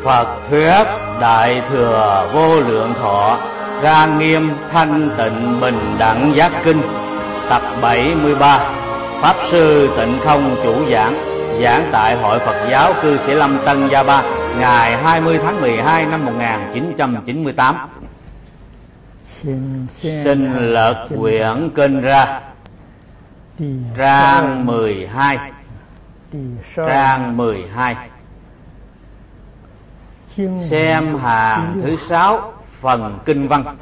Phật thuyết Đại Thừa Vô Lượng Thọ Trang Nghiêm Thanh Tịnh Bình Đẳng Giác Kinh tập 73. Pháp sư Tịnh Không chủ giảng tại Hội Phật giáo Cư Sĩ Lâm Tân Gia Ba ngày 20 tháng 12 năm 1998. Xin lật quyển kinh ra. Trang 12. Trang 12. Xem hàng thứ 6 phần kinh văn.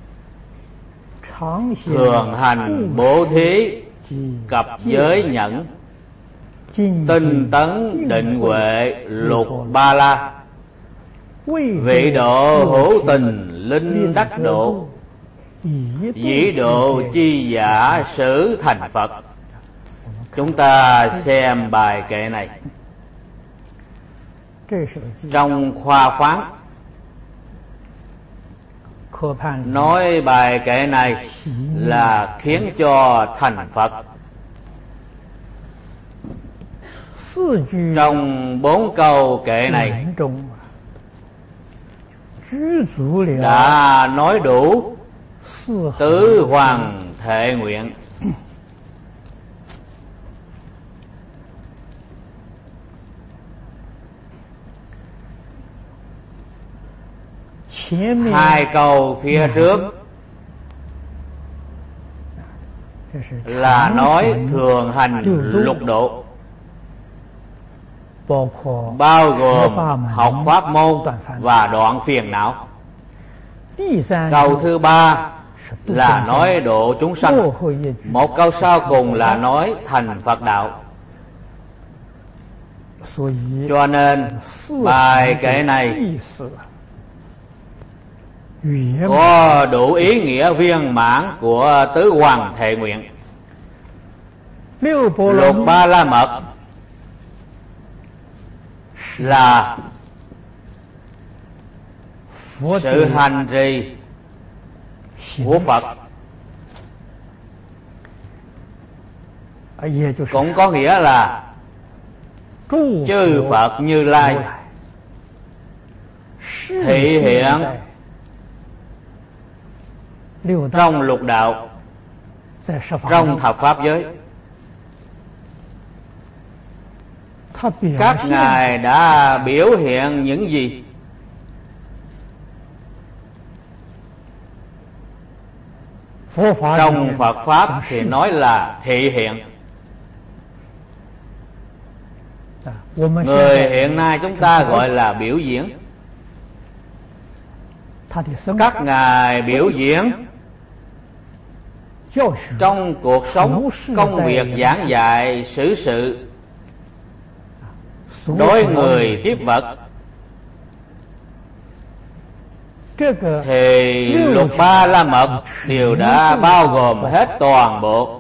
Thường hành bố thí cập giới nhẫn, tinh tấn định huệ lục ba la, vị độ hữu tình linh đắc độ, dĩ độ chi giả sử thành Phật. Chúng ta xem bài kệ này. Trong khoa khoáng nói bài kệ này là khiến cho thành Phật. Trong 4 câu kệ này đã nói đủ tứ hoàng thệ nguyện. Hai câu phía trước là nói thường hành lục độ, bao gồm học pháp môn và đoạn phiền não. Câu thứ 3 là nói độ chúng sanh. Một câu sau cùng là nói thành Phật đạo. Cho nên bài kệ này có đủ ý nghĩa viên mãn của tứ hoàng thệ nguyện. Lục ba la mật là sự hành trì của Phật, cũng có nghĩa là chư Phật Như Lai thị hiện trong lục đạo, trong thập pháp giới. Các ngài đã biểu hiện những gì? Trong Phật pháp thì nói là thị hiện. Người hiện nay chúng ta gọi là biểu diễn. Các ngài biểu diễn trong cuộc sống, công việc giảng dạy, xử sự, đối người tiếp vật, thì lục ba la mật đều đã bao gồm hết toàn bộ.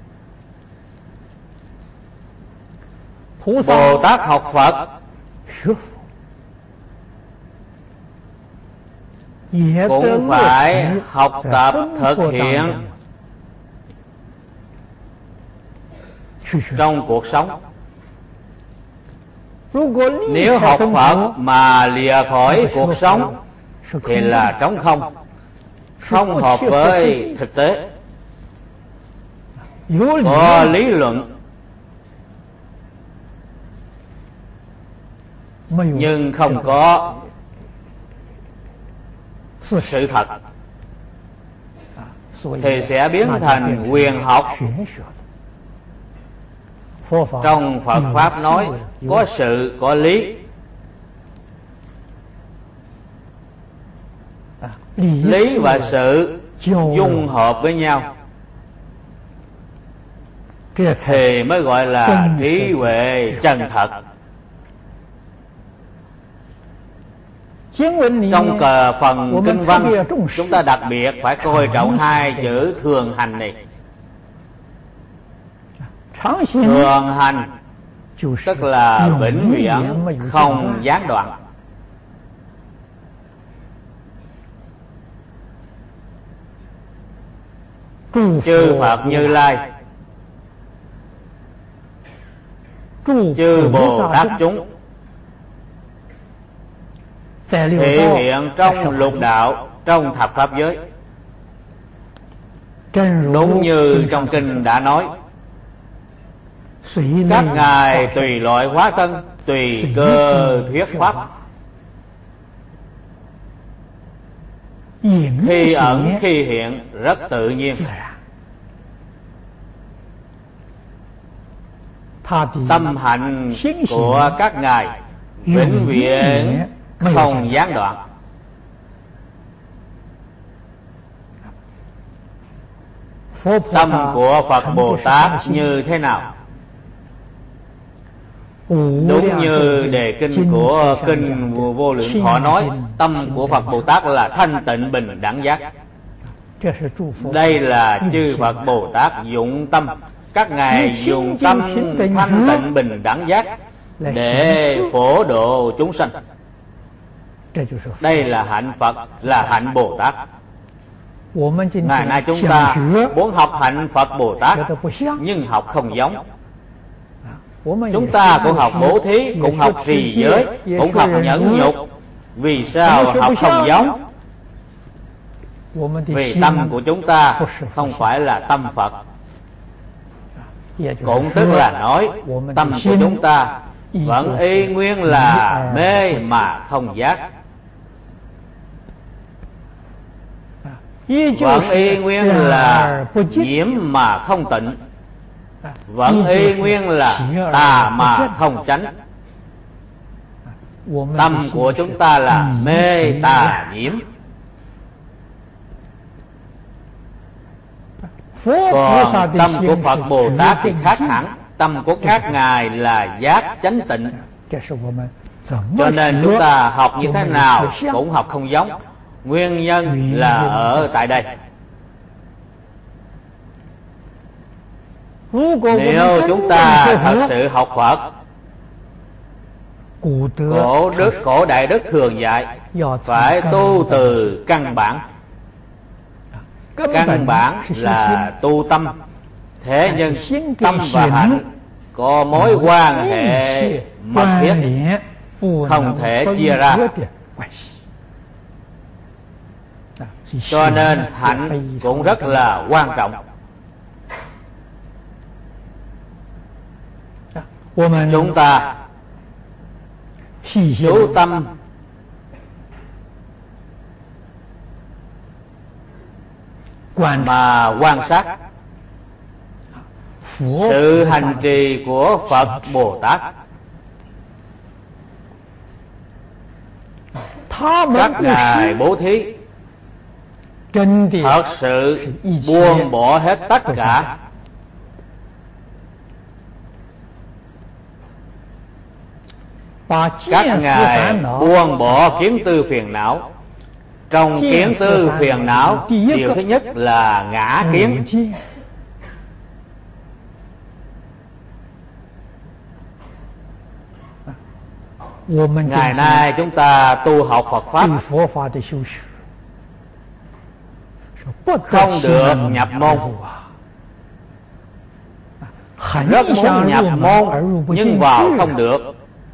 Bồ Tát học Phật cũng phải học tập thực hiện trong cuộc sống. Nếu học Phật mà lìa khỏi cuộc sống thì là trống không, không hợp với thực tế. Có lý luận nhưng không có sự thật thì sẽ biến thành huyền học. Trong Phật pháp nói có sự có lý. Lý và sự dung hợp với nhau thì mới gọi là trí huệ chân thật. Trong phần kinh văn chúng ta đặc biệt phải coi trọng 2 chữ thường hành này. Thường hành tức là vĩnh viễn không gián đoạn. Chư Phật Như Lai, chư Bồ Tát chúng thể hiện trong lục đạo, trong thập pháp giới. Đúng như trong kinh đã nói, các ngài tùy loại hóa thân, tùy cơ thuyết pháp, khi ẩn khi hiện, rất tự nhiên. Tâm hạnh của các ngài vĩnh viễn không gián đoạn. Tâm của Phật Bồ Tát như thế nào? Đúng như đề kinh của kinh Vô Lượng Thọ nói, tâm của Phật Bồ Tát là thanh tịnh bình đẳng giác. Đây là chư Phật Bồ Tát dụng tâm, các ngài dùng tâm thanh tịnh bình đẳng giác để phổ độ chúng sanh. Đây là hạnh Phật, là hạnh Bồ Tát. Ngày nay chúng ta muốn học hạnh Phật Bồ Tát nhưng học không giống. Chúng ta cũng học bố thí, cũng học trì giới, cũng học nhẫn nhục. Vì sao học không giống? Vì tâm của chúng ta không phải là tâm Phật. Cũng tức là nói tâm của chúng ta vẫn y nguyên là mê mà không giác, vẫn y nguyên là nhiễm mà không tịnh, vẫn y nguyên là tà mà không chánh. Tâm của chúng ta là mê tà nhiễm. Còn tâm của Phật Bồ Tát thì khác hẳn. Tâm của các ngài là giác chánh tịnh. Cho nên chúng ta học như thế nào cũng học không giống. Nguyên nhân là ở tại đây. Nếu chúng ta thật sự học Phật, cổ đại đức thường dạy phải tu từ căn bản. Căn bản là tu tâm. Thế nhưng tâm và hạnh có mối quan hệ mật thiết, không thể chia ra. Cho nên hạnh cũng rất là quan trọng. Chúng ta chú tâm mà quan sát sự hành trì của Phật Bồ Tát. Các ngài bố thí thật sự buông bỏ hết tất cả. Các ngài buông bỏ kiến tư phiền não. Trong kiến tư phiền não, điều thứ nhất là ngã kiến. Ngày nay chúng ta tu học Phật Pháp không được nhập môn. Rất muốn nhập môn nhưng vào không được.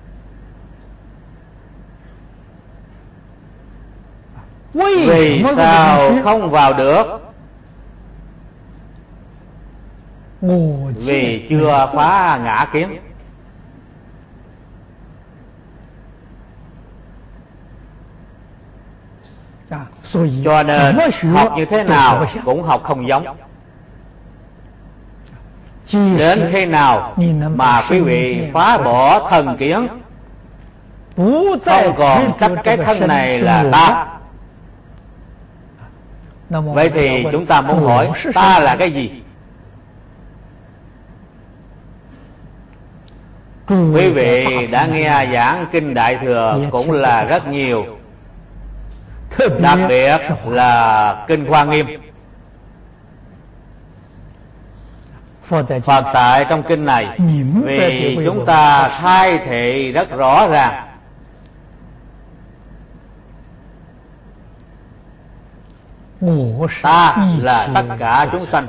Vì sao không vào được? Vì chưa phá ngã kiến. Cho nên học như thế nào cũng học không giống. Đến khi nào mà quý vị phá bỏ thần kiến, không còn chấp cái thân này là ta, vậy thì chúng ta muốn hỏi ta là cái gì? Quý vị đã nghe giảng kinh Đại Thừa cũng là rất nhiều, đặc biệt là kinh Hoa Nghiêm. Phật tại trong kinh này vì chúng ta khai thị rất rõ ràng. Ta là tất cả chúng sanh.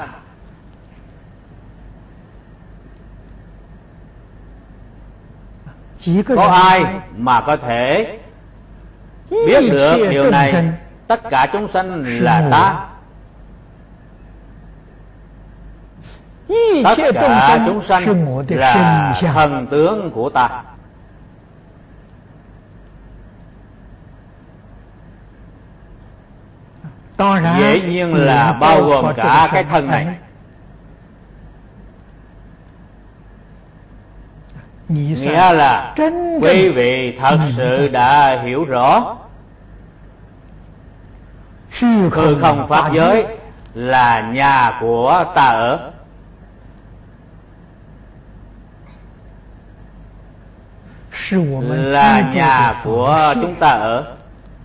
Có ai mà có thể biết được điều này, tất cả chúng sanh là ta, tất cả chúng sanh là thần tướng của ta. Dĩ nhiên là bao gồm cả cái thân này. Nghĩa là quý vị thật sự đã hiểu rõ hư không pháp giới là nhà của ta ở, là nhà của chúng ta ở,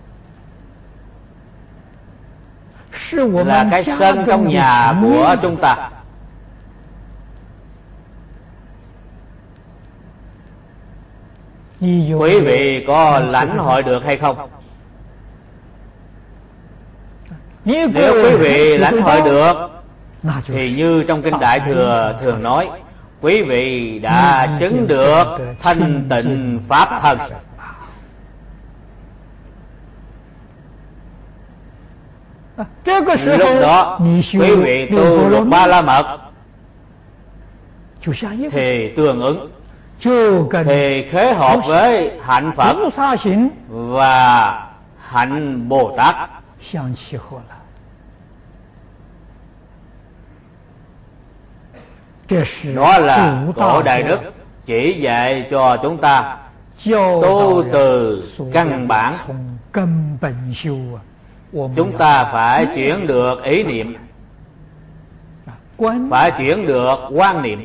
là cái sân trong nhà của chúng ta. Quý vị có lãnh hội được hay không? Nếu quý vị lãnh hội được thì như trong kinh Đại Thừa thường nói, quý vị đã chứng được thanh tịnh pháp thân. Lúc đó quý vị tu Lục Ba La Mật thì tương ứng, thì khế hợp với hạnh Phật và hạnh Bồ Tát. Đó là Cổ Đại Đức chỉ dạy cho chúng ta tu từ căn bản. Chúng ta phải chuyển được ý niệm, phải chuyển được quan niệm.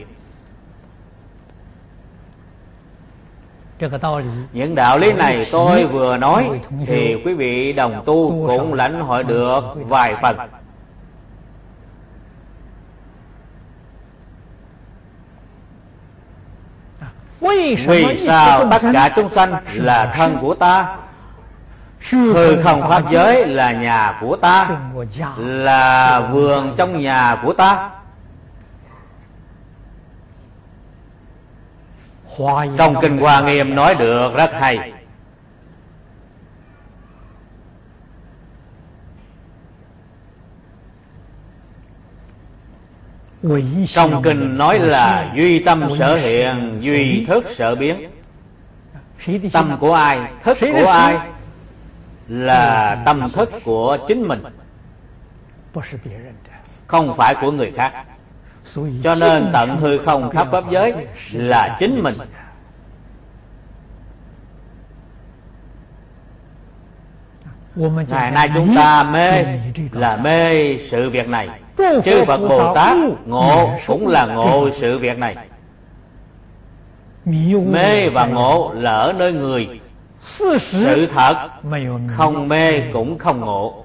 Những đạo lý này tôi vừa nói thì quý vị đồng tu cũng lãnh hội được vài phần. Vì sao tất cả chúng sanh là thân của ta? Hư không pháp giới là nhà của ta, là vườn trong nhà của ta. Trong kinh Hoa Nghiêm nói được rất hay. Trong kinh nói là duy tâm sở hiện, duy thức sở biến. Tâm của ai, thức của ai? Là tâm thức của chính mình, không phải của người khác. Cho nên tận hư không khắp pháp giới là chính mình. Ngày nay chúng ta mê là mê sự việc này. Chư Phật Bồ Tát ngộ cũng là ngộ sự việc này. Mê và ngộ là ở nơi người. Sự thật không mê cũng không ngộ.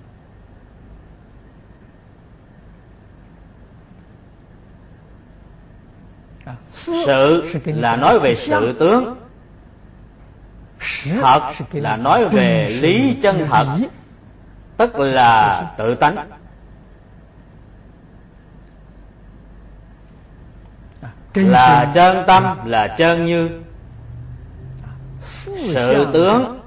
Sự là nói về sự tướng, thật là nói về lý chân thật, tức là tự tánh. Là chân tâm, là chân như. Sự tướng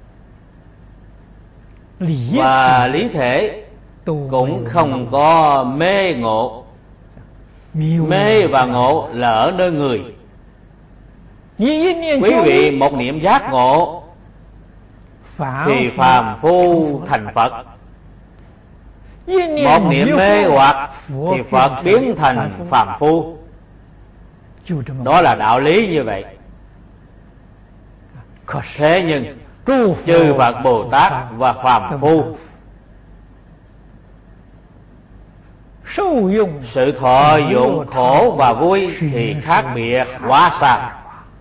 và lý thể cũng không có mê ngộ. Mê và ngộ là ở nơi người. Quý vị một niệm giác ngộ thì phàm phu thành Phật. Một niệm mê hoặc thì Phật biến thành phàm phu. Đó là đạo lý như vậy. Thế nhưng chư Phật Bồ Tát và phàm phu sự thọ dụng khổ và vui thì khác biệt quá xa.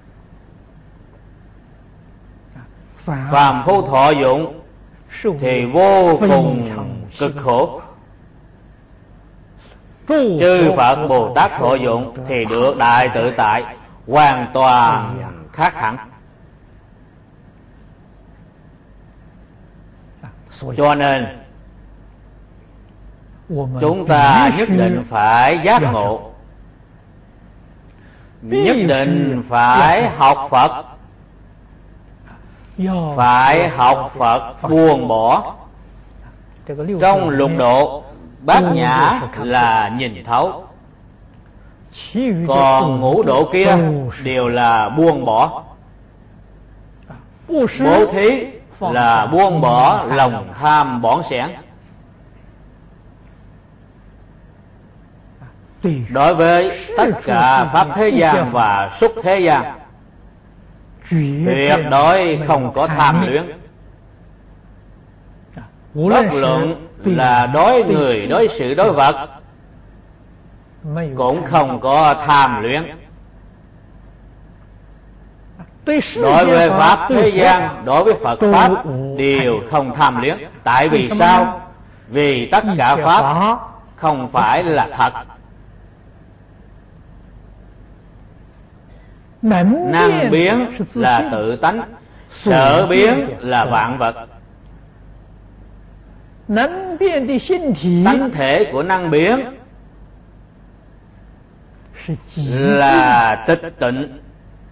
Phàm phu thọ dụng thì vô cùng cực khổ. Chư Phật Bồ Tát thọ dụng thì được đại tự tại, hoàn toàn khác hẳn. Cho nên chúng ta nhất định phải giác ngộ, nhất định phải học Phật, phải học Phật buông bỏ. Trong lục độ, Bát Nhã là nhìn thấu, còn ngũ độ kia đều là buông bỏ. Bố thí là buông bỏ lòng tham bỏng sẻn. Đối với tất cả pháp thế gian và xuất thế gian, tuyệt đối không có tham luyến. Bất luận là đối người, đối sự, đối vật, cũng không có tham luyến. Đối với pháp thế gian, đối với Phật pháp đều không tham luyến. Tại vì sao? Vì tất cả pháp không phải là thật. Năng biến là tự tánh, sở biến là vạn vật. Tánh thể của năng biến là tịch tịnh.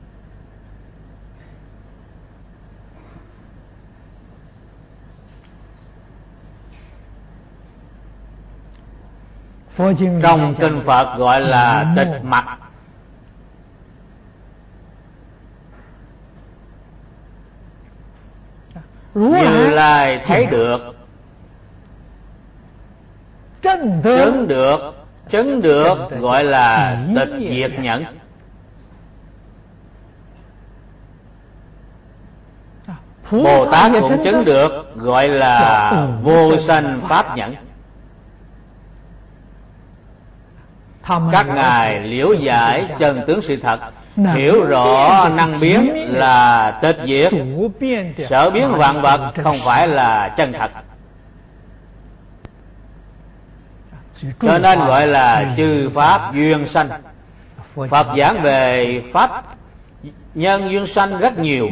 Trong kinh Phật gọi là tịch mặc. Như Lai thấy được, chứng được gọi là tịch diệt nhẫn. Bồ Tát cũng chứng được gọi là vô sanh pháp nhẫn. Các ngài liễu giải chân tướng sự thật, hiểu rõ năng biến là tịch diệt, sở biến vạn vật không phải là chân thật, cho nên gọi là chư pháp duyên sanh. Phật giảng về pháp nhân duyên sanh rất nhiều.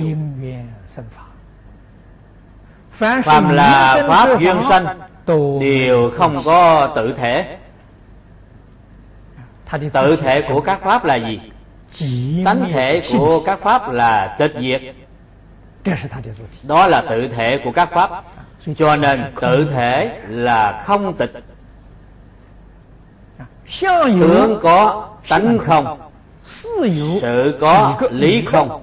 Phàm là pháp duyên sanh đều không có tự thể. Tự thể của các pháp là gì? Tánh thể của các pháp là tịch diệt. Đó là tự thể của các pháp. Cho nên tự thể là không tịch. Tướng có, tánh không, sự có, lý không.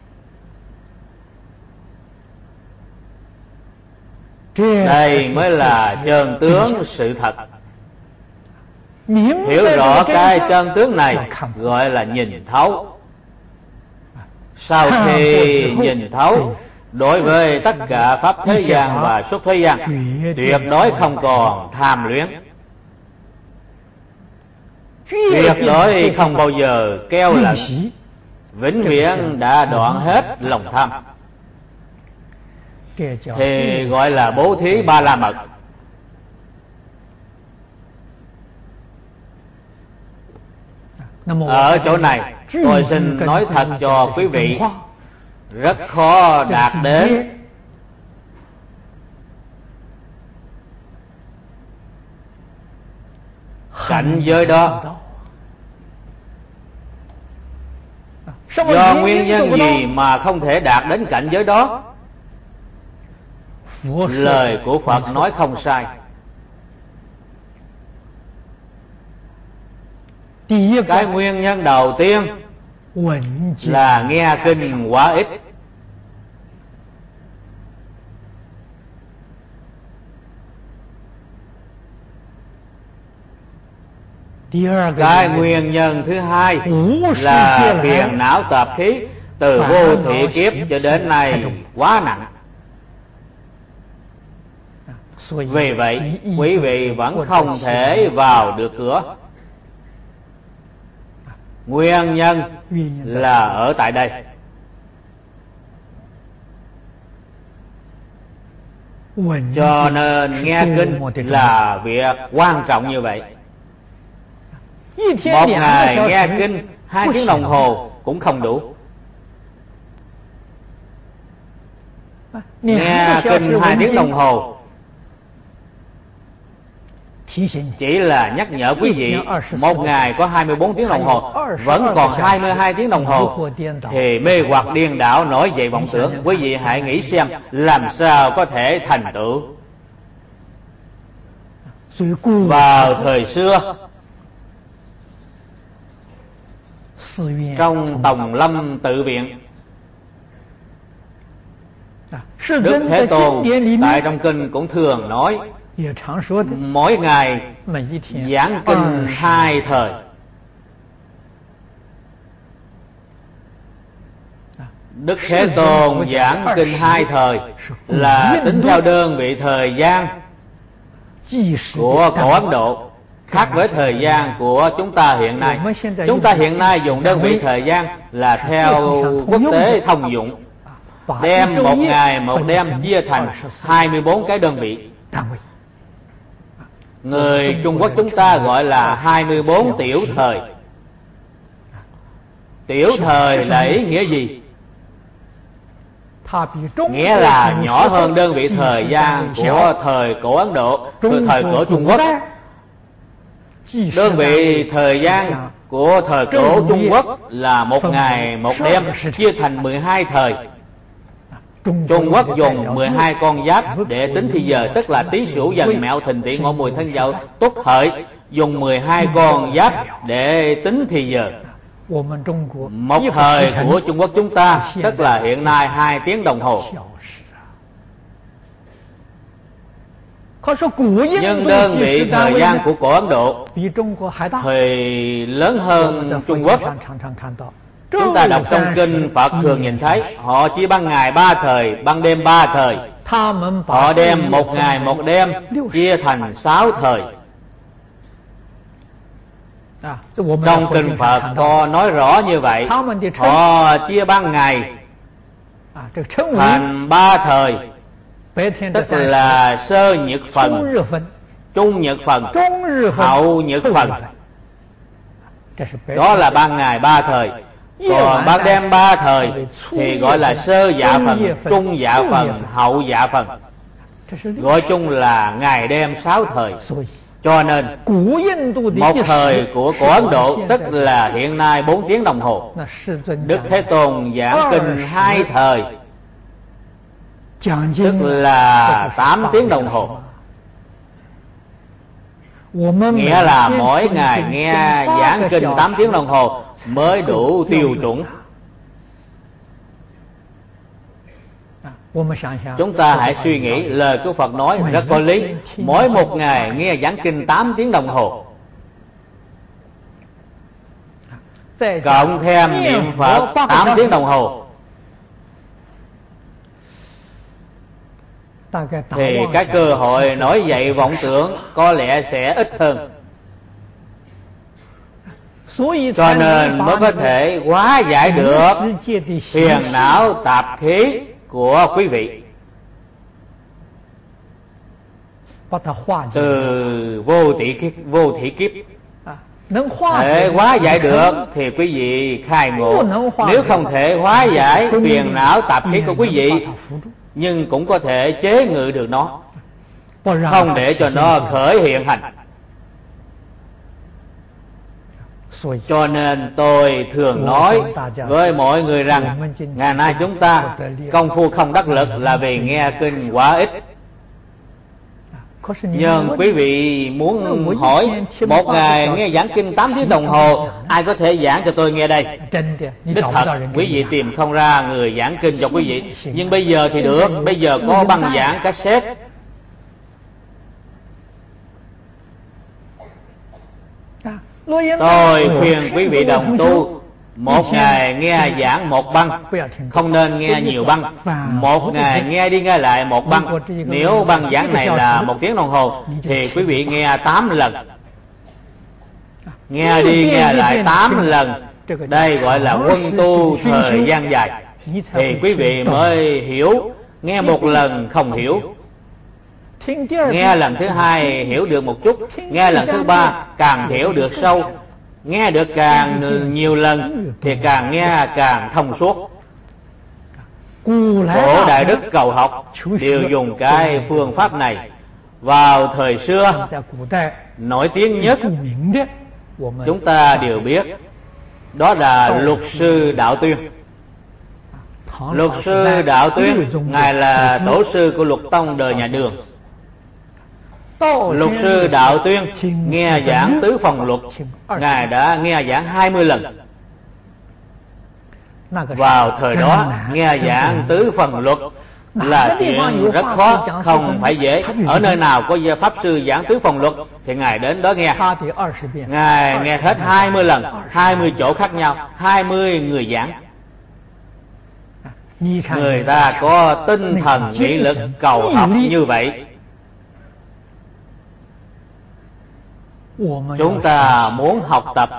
Đây mới là chân tướng sự thật. Hiểu rõ cái chân tướng này gọi là nhìn thấu. Sau khi nhìn thấu, đối với tất cả pháp thế gian và xuất thế gian, tuyệt đối không còn tham luyến, tuyệt đối không bao giờ keo lận, vĩnh viễn đã đoạn hết lòng tham, thì gọi là bố thí ba la mật. Ở chỗ này tôi xin nói thật cho quý vị, rất khó đạt đến cảnh giới đó. Do nguyên nhân gì mà không thể đạt đến cảnh giới đó? Lời của Phật nói không sai. Cái nguyên nhân đầu tiên là nghe kinh quá ít. Cái nguyên nhân thứ hai là phiền não tập khí từ vô thủy kiếp cho đến nay quá nặng. Vì vậy quý vị vẫn không thể vào được cửa. Nguyên nhân là ở tại đây. Cho nên nghe kinh là việc quan trọng như vậy. Một ngày nghe kinh 2 tiếng đồng hồ cũng không đủ. Nghe kinh 2 tiếng đồng hồ chỉ là nhắc nhở quý vị một ngày có 24 tiếng đồng hồ, vẫn còn 22 tiếng đồng hồ thì mê hoặc điên đảo nổi dậy vọng tưởng. Quý vị hãy nghĩ xem làm sao có thể thành tựu. Vào thời xưa, trong Tòng Lâm Tự Viện, Đức Thế Tôn tại trong kinh cũng thường nói mỗi ngày giảng kinh 2 thời. Đức Thế Tôn giảng kinh 2 thời là tính theo đơn vị thời gian của cổ Ấn Độ, khác với thời gian của chúng ta hiện nay. Chúng ta hiện nay dùng đơn vị thời gian là theo quốc tế thông dụng, đem một ngày một đêm chia thành 24 cái đơn vị. Người Trung Quốc chúng ta gọi là 24 tiểu thời. Tiểu thời là ý nghĩa gì? Nghĩa là nhỏ hơn đơn vị thời gian của thời cổ Ấn Độ, thời cổ Trung Quốc. Đơn vị thời gian của thời cổ Trung Quốc là một ngày một đêm chia thành 12 thời. Trung Quốc dùng 12 con giáp để tính thì giờ, tức là Tý Sửu Dần Mẹo Thìn Tỵ Ngọ Mùi Thân Dậu Tuất Hợi, dùng 12 con giáp để tính thì giờ. Một thời của Trung Quốc chúng ta tức là hiện nay 2 tiếng đồng hồ. Nhưng đơn vị thời gian của cổ Ấn Độ thì lớn hơn Trung Quốc. Chúng ta đọc trong kinh Phật thường nhìn thấy họ chia ban ngày 3 thời, ban đêm 3 thời. Họ đem một ngày một đêm chia thành 6 thời. Trong kinh Phật có nói rõ như vậy. Họ chia ban ngày thành 3 thời, tức là sơ nhật phần, trung nhật phần, hậu nhật phần. Đó là ban ngày 3 thời. Còn ban đêm 3 thời thì gọi là sơ dạ phần, trung dạ phần, hậu dạ phần. Gọi chung là ngày đêm 6 thời. Cho nên một thời của cổ Ấn Độ tức là hiện nay 4 tiếng đồng hồ. Đức Thế Tôn giảng kinh 2 thời, tức là 8 tiếng đồng hồ. Nghĩa là mỗi ngày nghe giảng kinh 8 tiếng đồng hồ mới đủ tiêu chuẩn. Chúng ta hãy suy nghĩ lời của Phật nói rất có lý. Mỗi một ngày nghe giảng kinh 8 tiếng đồng hồ, cộng thêm niệm Phật 8 tiếng đồng hồ, thì cái cơ hội nổi dậy vọng tưởng có lẽ sẽ ít hơn. Cho nên mới có thể hóa giải được phiền não tạp khí của quý vị. Từ vô thị kiếp thể hóa giải được thì quý vị khai ngộ. Nếu không thể hóa giải phiền não tạp khí của quý vị, nhưng cũng có thể chế ngự được nó, không để cho nó khởi hiện hành. Cho nên tôi thường nói với mọi người rằng ngày nay chúng ta công phu không đắc lực là vì nghe kinh quá ít. Nhưng quý vị muốn hỏi một ngày nghe giảng kinh 8 tiếng đồng hồ, ai có thể giảng cho tôi nghe đây? Đích thật quý vị tìm không ra người giảng kinh cho quý vị. Nhưng bây giờ thì được, bây giờ có băng giảng cassette. Tôi khuyên quý vị đồng tu một ngày nghe giảng một băng, không nên nghe nhiều băng. Một ngày nghe đi nghe lại một băng. Nếu băng giảng này là 1 tiếng đồng hồ thì quý vị nghe 8 lần. Nghe đi nghe lại 8 lần. Đây gọi là quân tu thời gian dài, thì quý vị mới hiểu. Nghe một lần không hiểu, nghe lần thứ 2 hiểu được một chút, nghe lần thứ 3 càng hiểu được sâu. Nghe được càng nhiều lần thì càng nghe càng thông suốt. Cổ đại đức cầu học đều dùng cái phương pháp này. Vào thời xưa, nổi tiếng nhất chúng ta đều biết, đó là Luật sư Đạo Tuyên. Luật sư Đạo Tuyên, ngài là tổ sư của Luật tông đời nhà Đường. Luật sư Đạo Tuyên nghe giảng tứ phần luật, ngài đã nghe giảng 20 lần. Vào thời đó, nghe giảng tứ phần luật là chuyện rất khó, không phải dễ. Ở nơi nào có pháp sư giảng tứ phần luật thì ngài đến đó nghe. Ngài nghe hết 20 lần, 20 chỗ khác nhau, 20 người giảng. Người ta có tinh thần nghị lực cầu học như vậy. Chúng ta muốn học tập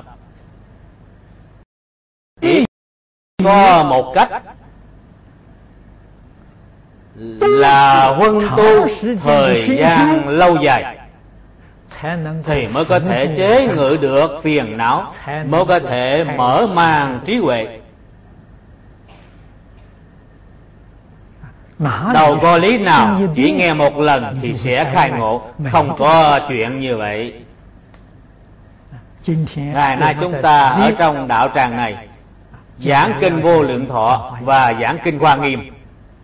chỉ có một cách là huân tu thời gian lâu dài thì mới có thể chế ngự được phiền não, mới có thể mở mang trí huệ. Đâu có lý nào chỉ nghe một lần thì sẽ khai ngộ, không có chuyện như vậy. Ngày nay chúng ta ở trong đạo tràng này giảng kinh Vô Lượng Thọ và giảng kinh Hoa Nghiêm.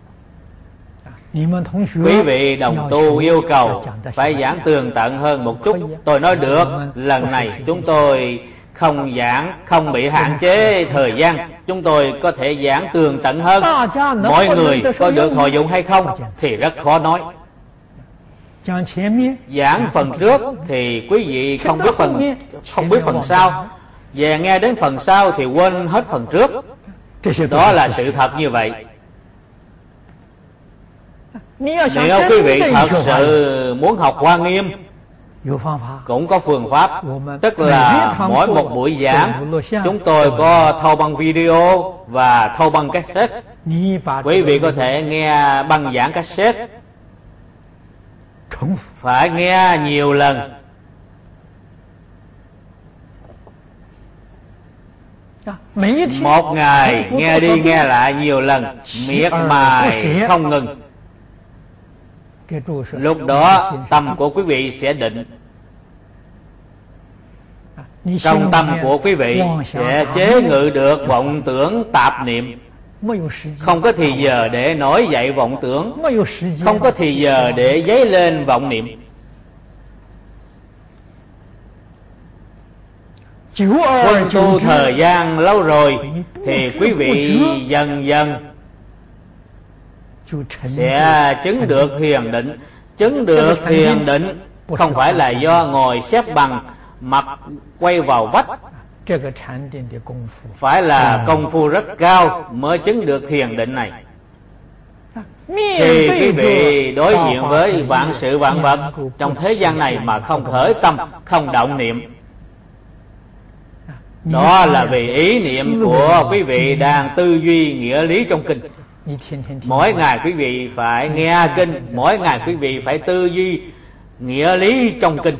Quý vị đồng tu yêu cầu phải giảng tường tận hơn một chút. Tôi nói được, lần này chúng tôi không giảng, không bị hạn chế thời gian, chúng tôi có thể giảng tường tận hơn. Mọi người có được thọ dụng hay không thì rất khó nói. Giảng phần trước thì quý vị không biết phần sau, về nghe đến phần sau thì quên hết phần trước. Đó là sự thật như vậy. Nếu quý vị thật sự muốn học Hoa Nghiêm, cũng có phương pháp, tức là mỗi một buổi giảng chúng tôi có thâu băng video và thâu băng cassette. Quý vị có thể nghe băng giảng cassette, phải nghe nhiều lần. Một ngày nghe đi nghe lại nhiều lần, miệt mài không ngừng. Lúc đó tâm của quý vị sẽ định. Trong tâm của quý vị sẽ chế ngự được vọng tưởng tạp niệm. Không có thì giờ để nổi dậy vọng tưởng, không có thì giờ để dấy lên vọng niệm. Huân tu thời gian lâu rồi thì quý vị dần dần sẽ chứng được thiền định. Chứng được thiền định không phải là do ngồi xếp bằng, mặt quay vào vách, phải là công phu rất cao mới chứng được thiền định này. Thì quý vị đối diện với vạn sự vạn vật trong thế gian này mà không khởi tâm, không động niệm, đó là vì ý niệm của quý vị đang tư duy nghĩa lý trong kinh. Mỗi ngày quý vị phải nghe kinh, mỗi ngày quý vị phải tư duy nghĩa lý trong kinh.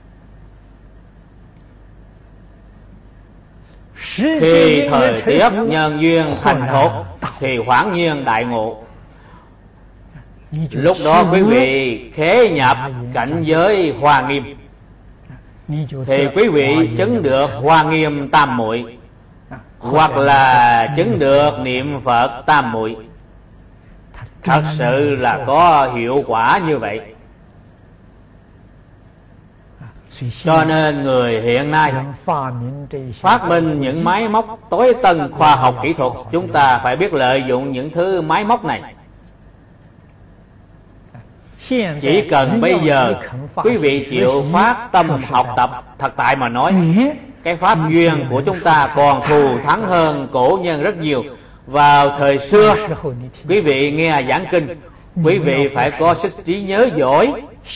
Khi thời tiết nhân duyên thành thục thì hoảng nhiên đại ngộ. Lúc đó quý vị khế nhập cảnh giới Hoa Nghiêm thì quý vị chứng được Hoa Nghiêm tam muội, hoặc là chứng được niệm Phật tam muội. Thật sự là có hiệu quả như vậy. Cho nên người hiện nay phát minh những máy móc tối tân khoa học kỹ thuật, chúng ta phải biết lợi dụng những thứ máy móc này. Chỉ cần bây giờ quý vị chịu phát tâm học tập, thật tại mà nói, cái pháp duyên của chúng ta còn thù thắng hơn cổ nhân rất nhiều. Vào thời xưa, quý vị nghe giảng kinh, quý vị phải có sức trí nhớ giỏi.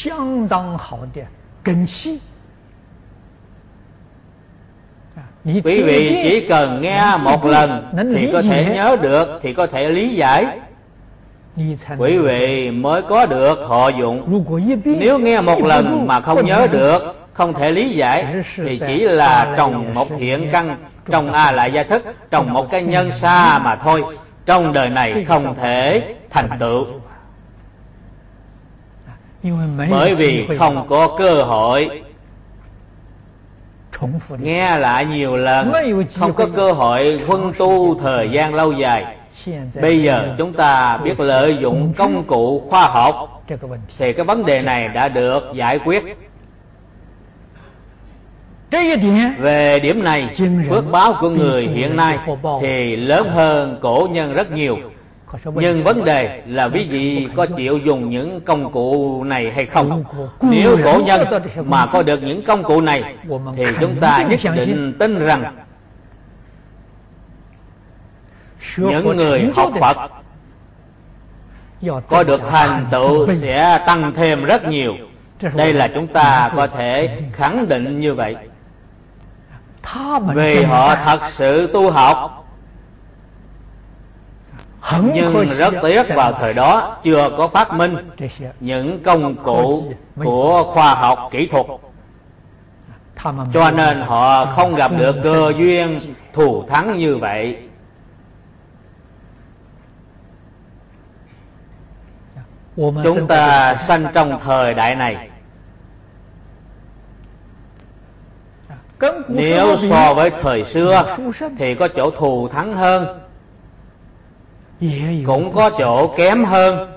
Quý vị chỉ cần nghe một lần thì có thể nhớ được, thì có thể lý giải, quý vị mới có được thọ dụng. Nếu nghe một lần mà không nhớ được, không thể lý giải, thì chỉ là trồng một thiện căn, trồng A Lại Gia Thức, trồng một cái nhân xa mà thôi. Trong đời này không thể thành tựu. Bởi vì không có cơ hội nghe lại nhiều lần, không có cơ hội huân tu thời gian lâu dài. Bây giờ chúng ta biết lợi dụng công cụ khoa học thì cái vấn đề này đã được giải quyết. Về điểm này, phước báo của người hiện nay thì lớn hơn cổ nhân rất nhiều. Nhưng vấn đề là quý vị có chịu dùng những công cụ này hay không? Nếu cổ nhân mà có được những công cụ này thì chúng ta nhất định tin rằng những người học Phật có được thành tựu sẽ tăng thêm rất nhiều. Đây là chúng ta có thể khẳng định như vậy. Vì họ thật sự tu học, nhưng rất tiếc vào thời đó chưa có phát minh những công cụ của khoa học kỹ thuật, cho nên họ không gặp được cơ duyên thù thắng như vậy. Chúng ta sanh trong thời đại này, nếu so với thời xưa thì có chỗ thù thắng hơn, cũng có chỗ kém hơn.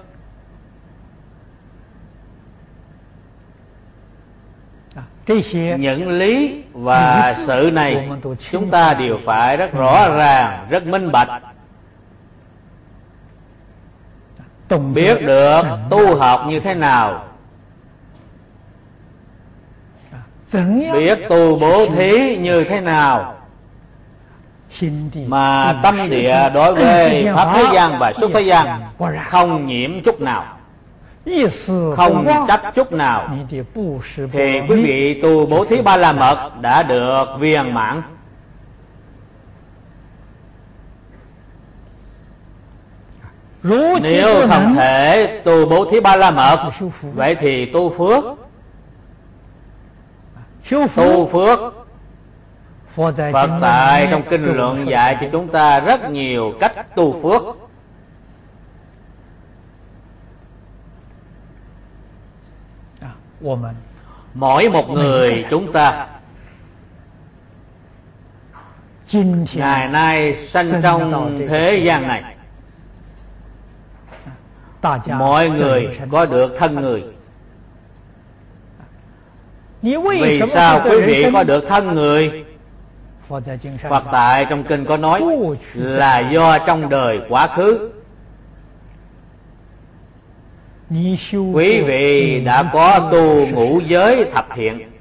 Những lý và sự này chúng ta đều phải rất rõ ràng, rất minh bạch. Biết được tu học như thế nào, biết tu bố thí như thế nào, mà tâm địa đối với pháp thế gian và xuất thế gian không nhiễm chút nào, không chấp chút nào, thì quý vị tu bố thí Ba La Mật đã được viên mãn. Nếu không thể tu bố thí Ba La Mật, vậy thì tu phước. Tu phước, Phật tại trong kinh luận dạy cho chúng ta rất nhiều cách tu phước. Mỗi một người chúng ta ngày nay sanh trong thế gian này, mọi người có được thân người. Vì sao quý vị có được thân người? Phật tại trong kinh có nói là do trong đời quá khứ quý vị đã có tu ngũ giới thập thiện.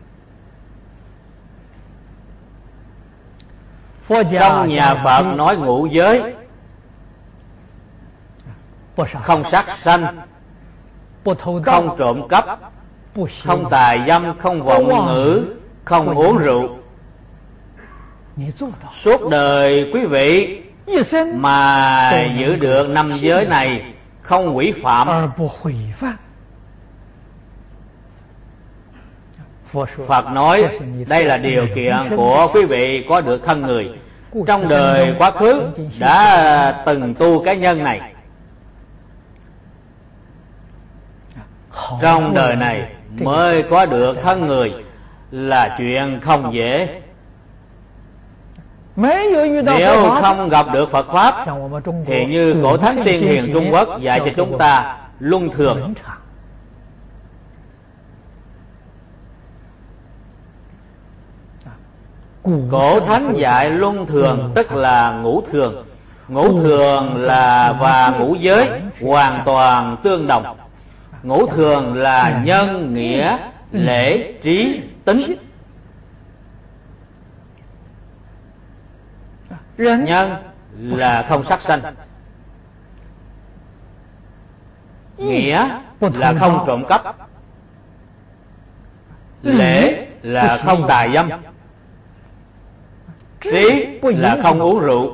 Trong nhà Phật nói ngũ giới: không sát sanh, không trộm cắp, không tà dâm, không vọng ngữ, không uống rượu. Suốt đời quý vị mà giữ được 5 giới này, không hủy phạm, Phật nói đây là điều kiện của quý vị có được thân người. Trong đời quá khứ đã từng tu cái nhân này, trong đời này mới có được thân người là chuyện không dễ. Nếu không gặp được Phật Pháp thì như cổ thánh tiên hiền Trung Quốc dạy cho chúng ta luân thường. Cổ thánh dạy luân thường tức là ngũ thường. Ngũ thường là và ngũ giới hoàn toàn tương đồng. Ngũ thường là nhân, nghĩa, lễ, trí, tính. Nhân là không sát sanh, nghĩa là không trộm cắp, lễ là không tà dâm, trí là không uống rượu,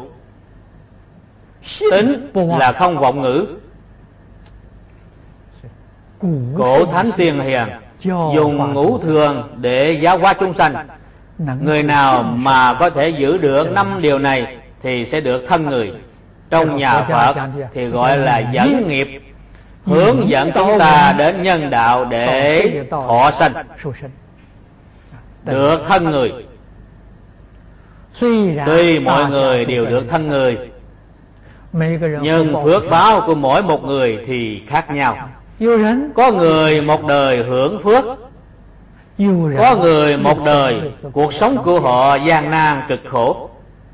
tính là không vọng ngữ. Cổ thánh tiên hiền dùng ngũ thường để giáo hóa chúng sanh. Người nào mà có thể giữ được 5 điều này thì sẽ được thân người. Trong nhà Phật thì gọi là dẫn nghiệp. hướng dẫn chúng ta đến nhân đạo để thọ sanh, được thân người. Tuy mọi người đều được thân người, nhưng phước báo của mỗi một người thì khác nhau. Có người một đời hưởng phước, có người một đời cuộc sống của họ gian nan cực khổ.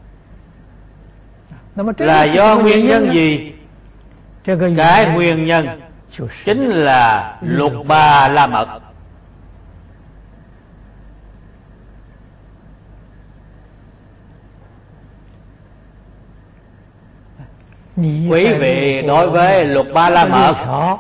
Là do nguyên nhân gì? Cái nguyên nhân chính là Lục Ba La Mật. Quý vị đối với Lục Ba La Mật,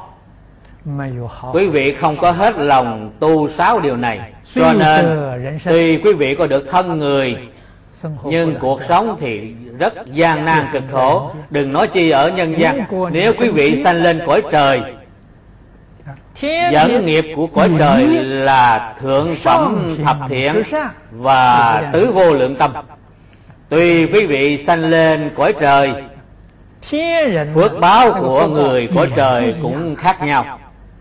quý vị không có hết lòng tu 6 điều này. Cho nên tuy quý vị có được thân người, nhưng cuộc sống thì rất gian nan cực khổ. Đừng nói chi ở nhân gian. Nếu quý vị sanh lên cõi trời, dẫn nghiệp của cõi trời là thượng phẩm thập thiện và tứ vô lượng tâm. Tuy quý vị sanh lên cõi trời, phước báo của người cõi trời cũng khác nhau.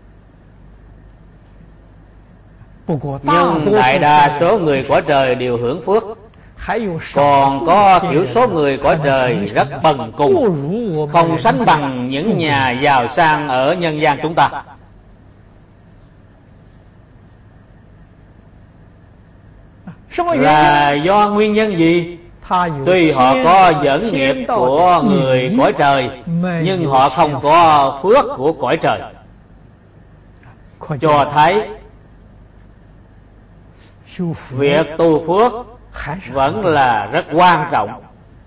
Nhưng đại đa số người cõi trời đều hưởng phước, còn có thiểu số người cõi trời rất bần cùng, không sánh bằng những nhà giàu sang ở nhân gian chúng ta. Là do nguyên nhân gì? Tuy họ có dẫn nghiệp của người cõi trời, nhưng họ không có phước của cõi trời. Cho thấy việc tu phước vẫn là rất quan trọng.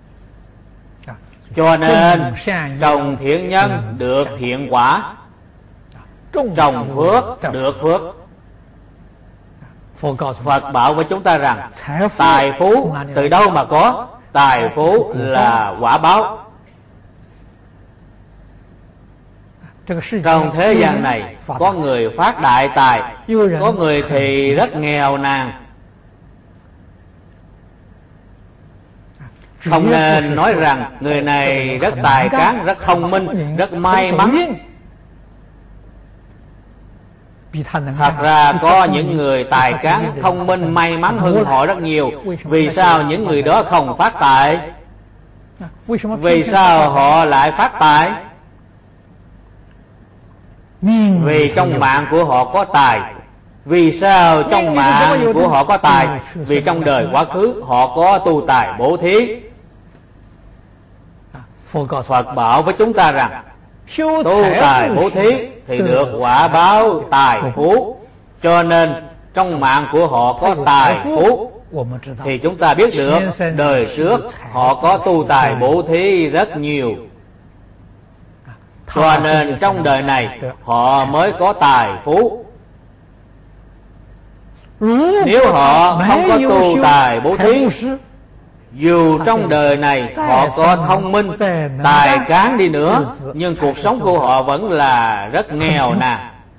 Cho nên trồng thiện nhân được thiện quả, trồng phước được phước. Phật bảo với chúng ta rằng tài phú từ đâu mà có? Tài phú là quả báo. Trong thế gian này có người phát đại tài, có người thì rất nghèo nàn. Không nên nói rằng người này rất tài cán, rất thông minh, rất may mắn. Thật ra có những người tài cán, thông minh, may mắn hơn họ rất nhiều. Vì sao những người đó không phát tài? Vì sao họ lại phát tài? Vì trong mạng của họ có tài. Vì sao trong mạng của họ có tài? Vì trong đời quá khứ họ có tu tài bố thí. Phật bảo với chúng ta rằng tu tài bố thí thì được quả báo tài phú. Cho nên trong mạng của họ có tài phú, thì chúng ta biết được đời trước họ có tu tài bố thí rất nhiều. Cho nên trong đời này họ mới có tài phú. Nếu họ không có tu tài bố thí, dù trong đời này họ có thông minh, tài cán đi nữa, nhưng cuộc sống của họ vẫn là rất nghèo nàn.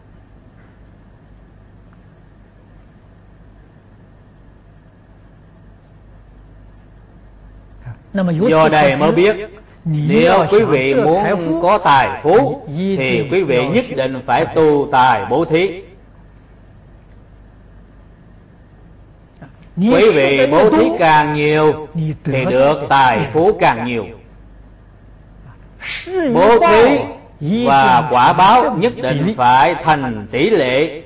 Do đây mới biết, nếu quý vị muốn có tài phú thì quý vị nhất định phải tu tài bố thí. Quý vị bố thí càng nhiều thì được tài phú càng nhiều. Bố thí và quả báo nhất định phải thành tỷ lệ.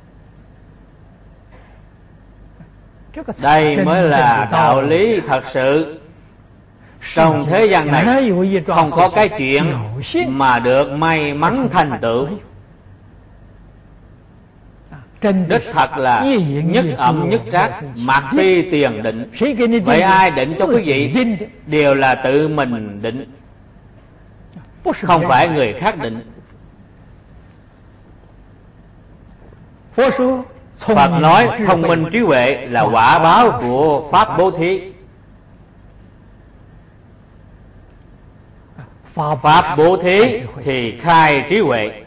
Đây mới là đạo lý thật sự. Trong thế gian này không có cái chuyện mà được may mắn thành tựu. Đích thật là nhất ẩm nhất trác, mặc phi tiền định. Vậy ai định cho quý vị? Đều là tự mình định, không phải người khác định. Phật nói thông minh trí huệ là quả báo của pháp bố thí. Pháp bố thí thì khai trí huệ.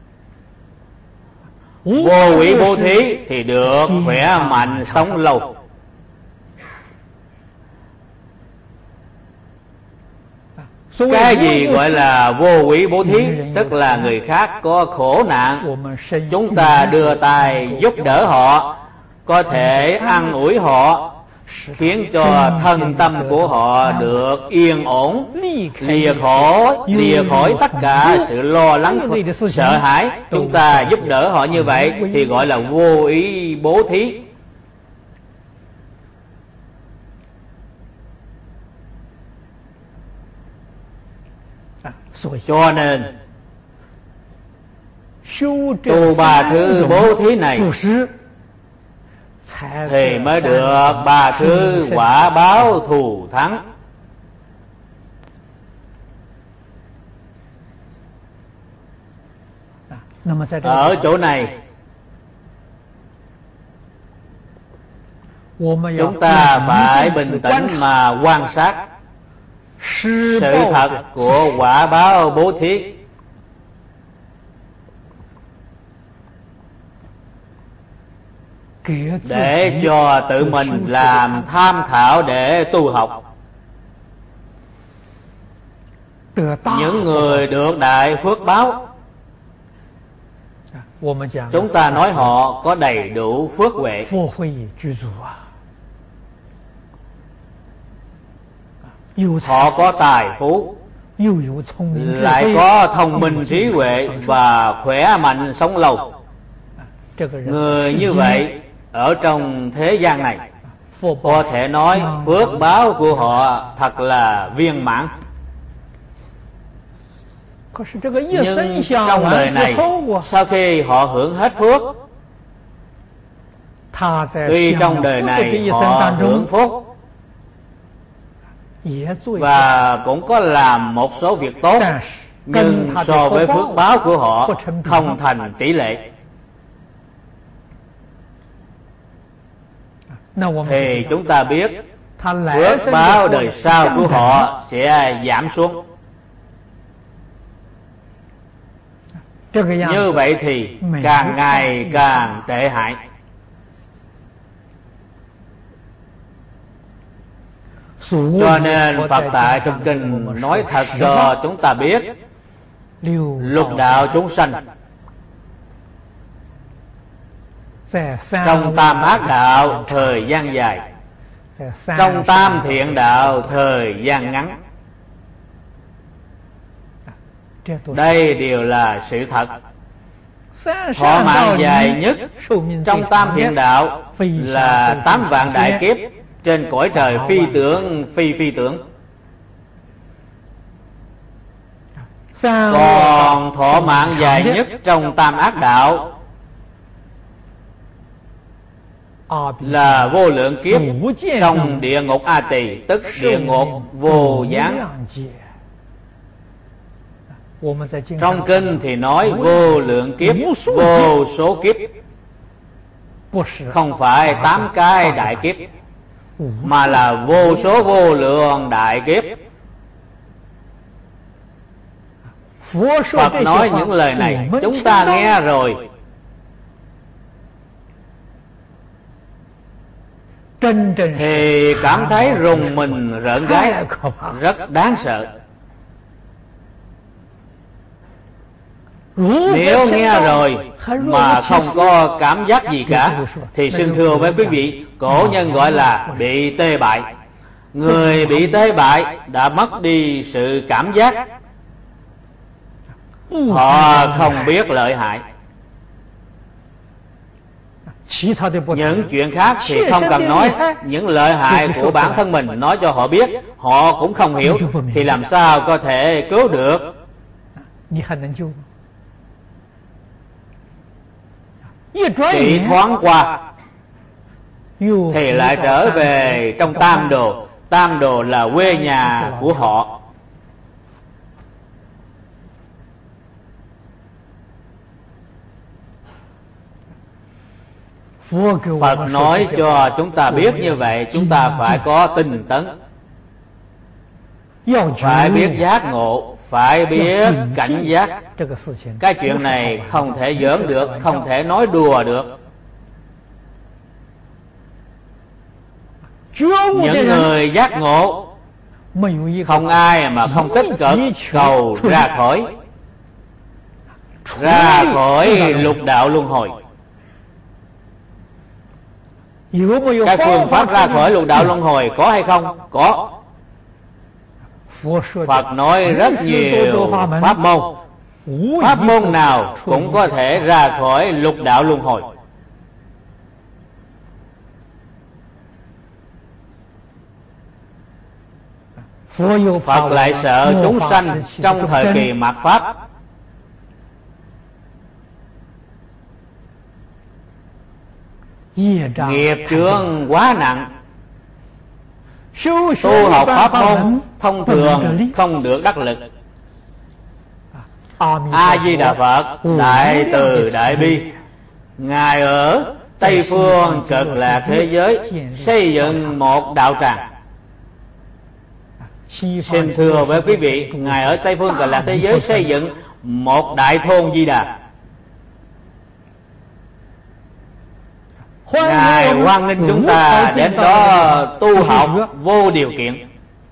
Vô hủy bố thí thì được khỏe mạnh sống lâu. Cái gì gọi là vô úy bố thí? Tức là người khác có khổ nạn, chúng ta đưa tay giúp đỡ họ, có thể an ủi họ, khiến cho thân tâm của họ được yên ổn, lìa khỏi tất cả sự lo lắng, sợ hãi. Chúng ta giúp đỡ họ như vậy thì gọi là vô ý bố thí. Cho nên tu ba thứ bố thí này thì mới được ba thứ quả báo thù thắng. Ở chỗ này chúng ta phải bình tĩnh mà quan sát sự thật của quả báo bố thí, để cho tự mình làm tham khảo để tu học. Những người được đại phước báo, chúng ta nói họ có đầy đủ phước huệ, họ có tài phú, lại có thông minh trí huệ và khỏe mạnh sống lâu. Người như vậy ở trong thế gian này có thể nói phước báo của họ thật là viên mãn. Nhưng trong đời này, sau khi họ hưởng hết phước, tuy trong đời này họ hưởng phúc và cũng có làm một số việc tốt, nhưng so với phước báo của họ không thành tỷ lệ, thì chúng ta biết phước báo đời sau của họ sẽ giảm xuống. Như vậy thì càng ngày càng tệ hại. Cho nên Phật tại trong kinh nói thật cho chúng ta biết, lục đạo chúng sanh trong tam ác đạo thời gian dài, trong tam thiện đạo thời gian ngắn. Đây đều là sự thật. Thọ mạng dài nhất trong tam thiện đạo là 8 vạn đại kiếp trên cõi trời phi tưởng phi tưởng. Còn thọ mạng dài nhất trong tam ác đạo là vô lượng kiếp trong địa ngục A Tỳ, tức địa ngục vô gián. Trong kinh thì nói vô lượng kiếp, vô số kiếp, không phải 8 cái đại kiếp, mà là vô số vô lượng đại kiếp. Phật nói những lời này chúng ta nghe rồi, thì cảm thấy rùng mình rợn gáy, rất đáng sợ. Nếu nghe rồi mà không có cảm giác gì cả thì xin thưa với quý vị, cổ nhân gọi là bị tê bại. Người bị tê bại đã mất đi sự cảm giác, họ không biết lợi hại. Những chuyện khác thì không cần nói, những lợi hại của bản thân mình nói cho họ biết, họ cũng không hiểu, thì làm sao có thể cứu được. Chỉ thoáng qua thì lại trở về trong tam đồ. Tam đồ là quê nhà của họ. Phật nói cho chúng ta biết như vậy, chúng ta phải có tinh tấn, phải biết giác ngộ, phải biết cảnh giác. Cái chuyện này không thể giỡn được, không thể nói đùa được. Những người giác ngộ Không ai mà không tích cực cầu ra khỏi lục đạo luân hồi. Cái phương pháp ra khỏi lục đạo luân hồi có hay không? Có. Phật nói rất nhiều pháp môn. Pháp môn nào cũng có thể ra khỏi lục đạo luân hồi. Phật lại sợ chúng sanh trong thời kỳ mạt Pháp nghiệp chướng quá nặng, tu học pháp môn thông thường không được đắc lực. A Di Đà Phật đại từ đại bi, Ngài ở Tây phương Cực Lạc thế giới xây dựng một đạo tràng. Xin thưa với quý vị, Ngài ở Tây phương Cực Lạc thế giới xây dựng một đại thôn Di Đà. Ngài hoan nghênh chúng ta đến đó tu học vô điều kiện.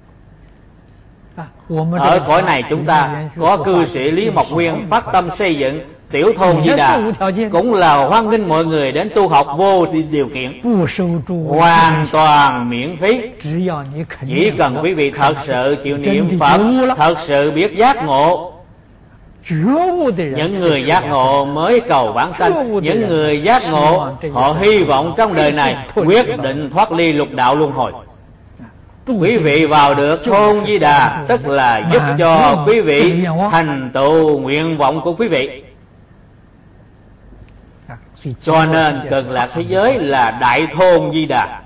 Ở cõi này chúng ta có cư sĩ Lý Mộc Nguyên phát tâm xây dựng tiểu thôn Di Đà, cũng là hoan nghênh mọi người đến tu học vô điều kiện, hoàn toàn miễn phí. Chỉ cần quý vị thật sự chịu niệm Phật, thật sự biết giác ngộ. Những người giác ngộ mới cầu vãng sanh. Những người giác ngộ họ hy vọng trong đời này quyết định thoát ly lục đạo luân hồi. Quý vị vào được thôn Di Đà tức là giúp cho quý vị thành tựu nguyện vọng của quý vị. Cho nên Cực Lạc thế giới là đại thôn Di Đà,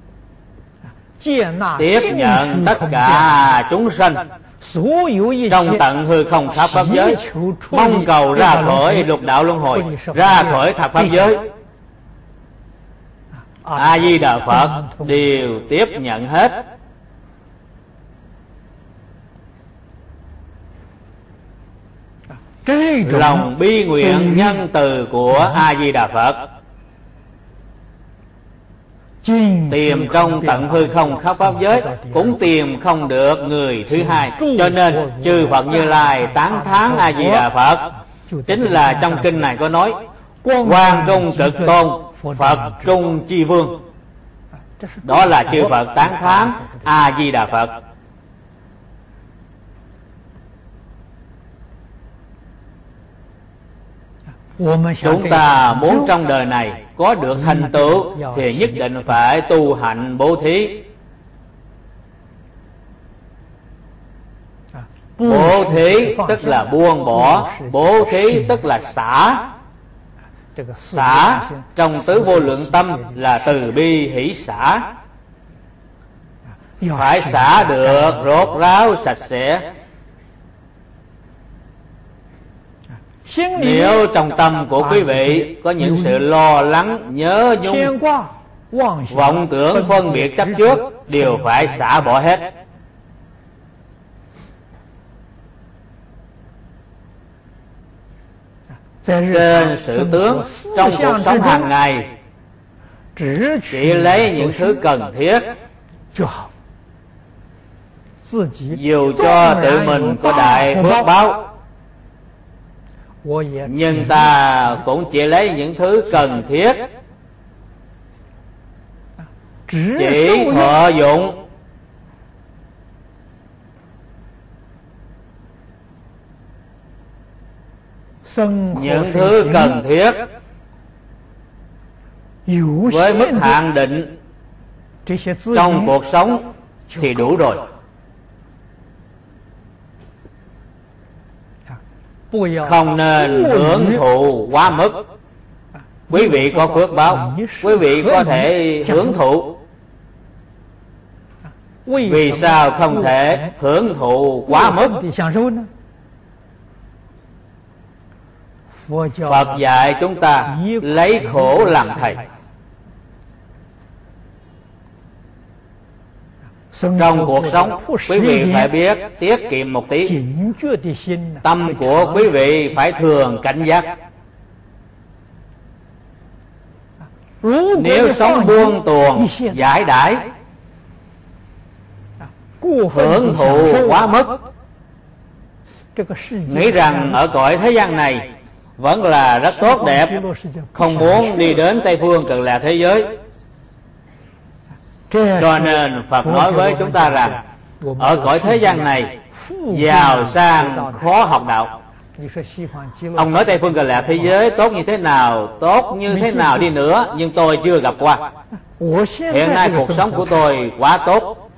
tiếp nhận tất cả chúng sanh trong tận hư không khắp pháp giới, mong cầu ra khỏi lục đạo luân hồi, ra khỏi thập pháp giới. A Di Đà Phật đều tiếp nhận hết. Lòng bi nguyện nhân từ của A Di Đà Phật tìm trong tận hư không khắp pháp giới cũng tìm không được người thứ hai. Cho nên chư Phật Như Lai tán thán A Di Đà Phật. Chính là trong kinh này có nói Quang Trung Cực Tôn, Phật Trung Chi Vương. Đó là chư Phật tán thán A Di Đà Phật. Chúng ta muốn trong đời này có được thành tựu thì nhất định phải tu hạnh bố thí. Bố thí tức là buông bỏ, bố thí tức là xả. Xả trong tứ vô lượng tâm là từ bi hỷ xả. Phải xả được rốt ráo sạch sẽ. Nếu trong tâm của quý vị có những sự lo lắng, nhớ nhung, vọng tưởng, phân biệt, chấp trước, đều phải xả bỏ hết. Trên sự tướng, trong cuộc sống hàng ngày, chỉ lấy những thứ cần thiết. Dù cho tự mình có đại phước báo, nhưng ta cũng chỉ lấy những thứ cần thiết, chỉ thọ dụng. Những thứ cần thiết với mức hạn định trong cuộc sống thì đủ rồi. Không nên hưởng thụ quá mức. Quý vị có phước báo, quý vị có thể hưởng thụ. Vì sao không thể hưởng thụ quá mức? Phật dạy chúng ta lấy khổ làm thầy. Trong cuộc sống, quý vị phải biết tiết kiệm một tí. Tâm của quý vị phải thường cảnh giác. Nếu sống buông tuồng, giải đãi, hưởng thụ quá mức, nghĩ rằng ở cõi thế gian này vẫn là rất tốt đẹp, không muốn đi đến Tây Phương Cực Lạc thế giới. Cho nên Phật nói với chúng ta rằng ở cõi thế gian này giàu sang khó học đạo. Ông nói Tây Phương Cực Lạc thế giới tốt như thế nào đi nữa, nhưng tôi chưa gặp qua. Hiện nay cuộc sống của tôi quá tốt,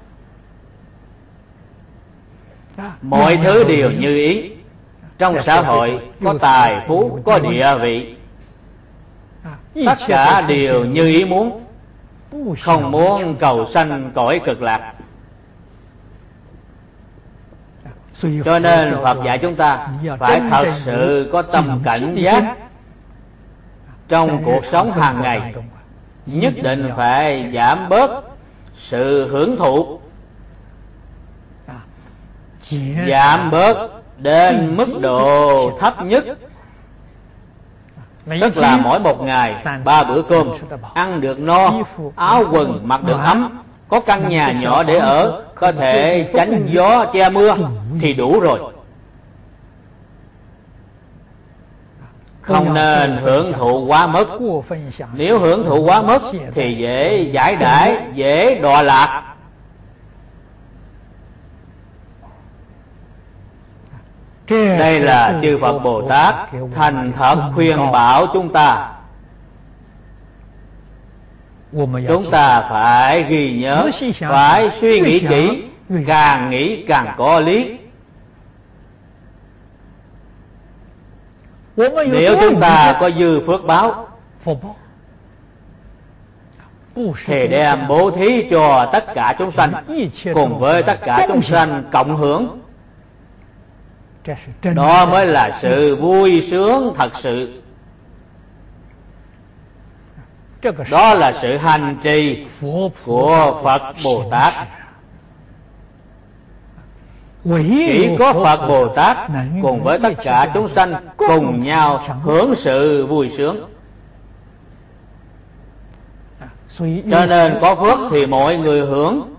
mọi thứ đều như ý. Trong xã hội có tài phú, có địa vị, tất cả đều như ý muốn, không muốn cầu sanh cõi Cực Lạc. Cho nên Phật dạy chúng ta phải thật sự có tâm cảnh giác trong cuộc sống hàng ngày, nhất định phải giảm bớt sự hưởng thụ, giảm bớt đến mức độ thấp nhất, tức là mỗi một ngày 3 bữa cơm, ăn được no, áo quần mặc được ấm, có căn nhà nhỏ để ở, có thể tránh gió che mưa thì đủ rồi. Không nên hưởng thụ quá mức. Nếu hưởng thụ quá mức thì dễ giải đãi, dễ đọa lạc. Đây là chư Phật Bồ Tát thành thật khuyên bảo chúng ta. Chúng ta phải ghi nhớ, phải suy nghĩ kỹ, càng nghĩ càng có lý. Nếu chúng ta có dư phước báo thì đem bố thí cho tất cả chúng sanh, cùng với tất cả chúng sanh cộng hưởng. Đó mới là sự vui sướng thật sự. Đó là sự hành trì của Phật Bồ Tát. Chỉ có Phật Bồ Tát cùng với tất cả chúng sanh cùng nhau hưởng sự vui sướng. Cho nên có phước thì mọi người hưởng,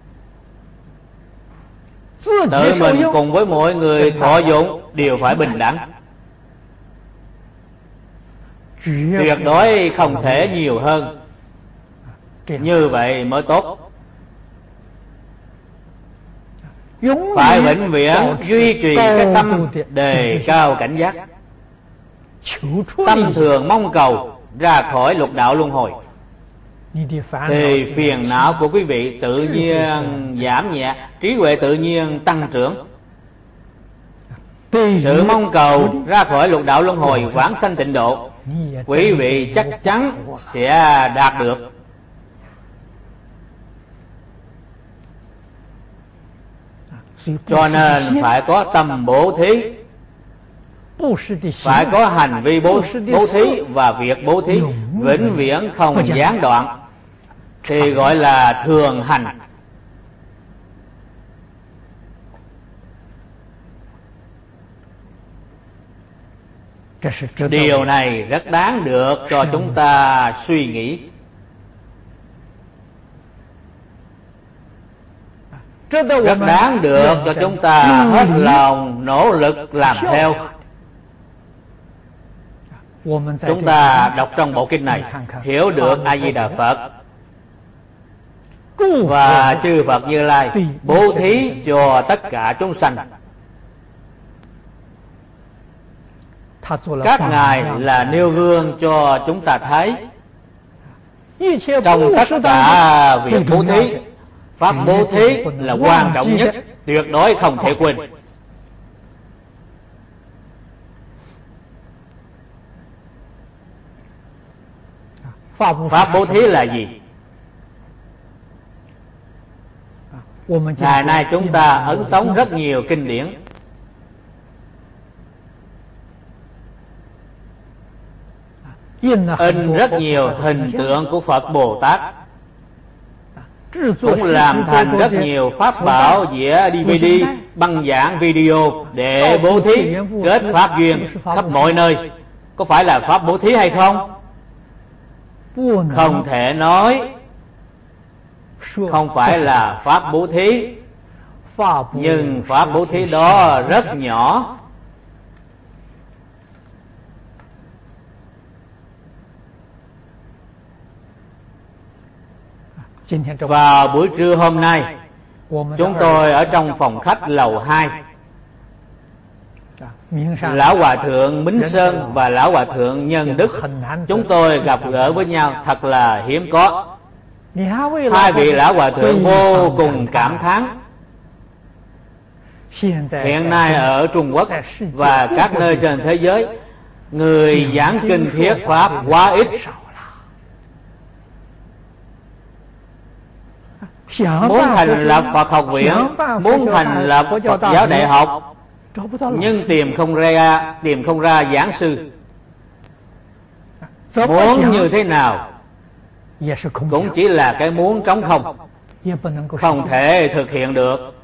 tự mình cùng với mọi người thọ dụng đều phải bình đẳng. Tuyệt đối không thể nhiều hơn, như vậy mới tốt. Phải vĩnh viễn duy trì cái tâm đề cao cảnh giác, tâm thường mong cầu ra khỏi lục đạo luân hồi, thì phiền não của quý vị tự nhiên giảm nhẹ, trí huệ tự nhiên tăng trưởng. Sự mong cầu ra khỏi lục đạo luân hồi vãng sanh tịnh độ, quý vị chắc chắn sẽ đạt được. Cho nên phải có tâm bố thí, phải có hành vi bố thí và việc bố thí vĩnh viễn không gián đoạn, thì gọi là thường hành. Điều này rất đáng được cho chúng ta suy nghĩ. Rất đáng được cho chúng ta hết lòng nỗ lực làm theo. Chúng ta đọc trong bộ kinh này hiểu được A Di Đà Phật và chư Phật Như Lai bố thí cho tất cả chúng sanh. Các ngài là nêu gương cho chúng ta thấy. Trong tất cả việc bố thí, pháp bố thí là quan trọng nhất, tuyệt đối không thể quên. Pháp bố thí là gì? Ngày nay chúng ta ấn tống rất nhiều kinh điển, in rất nhiều hình tượng của Phật Bồ Tát, cũng làm thành rất nhiều pháp bảo, dĩa DVD, băng giảng video để bố thí, kết pháp duyên khắp mọi nơi. Có phải là pháp bố thí hay không? Không thể nói không phải là pháp bố thí. nhưng pháp bố thí đó rất nhỏ. Vào buổi trưa hôm nay, chúng tôi ở trong phòng khách lầu 2. Lão Hòa Thượng Mính Sơn và Lão Hòa Thượng Nhân Đức, chúng tôi gặp gỡ với nhau thật là hiếm có. Hai vị Lão Hòa Thượng vô cùng cảm thán. Hiện nay ở Trung Quốc và các nơi trên thế giới, người giảng kinh thuyết pháp quá ít. Muốn thành lập Phật học viện, muốn thành lập Phật giáo đại học, nhưng tìm không ra giảng sư. Muốn như thế nào cũng chỉ là cái muốn trống không, không thể thực hiện được.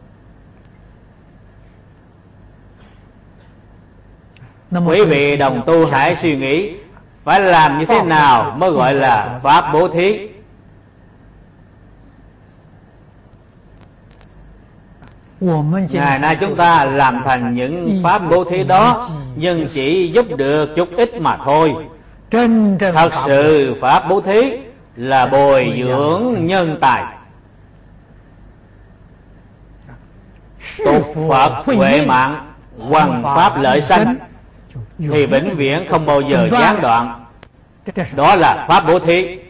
Quý vị đồng tu hãy suy nghĩ, phải làm như thế nào mới gọi là pháp bố thí. Ngày nay chúng ta làm thành những pháp bố thí đó, nhưng chỉ giúp được chút ít mà thôi. Thật sự pháp bố thí là bồi dưỡng nhân tài. Tục Phật huệ mạng, hoằng pháp lợi sanh, thì vĩnh viễn không bao giờ gián đoạn. Đó là pháp bố thí.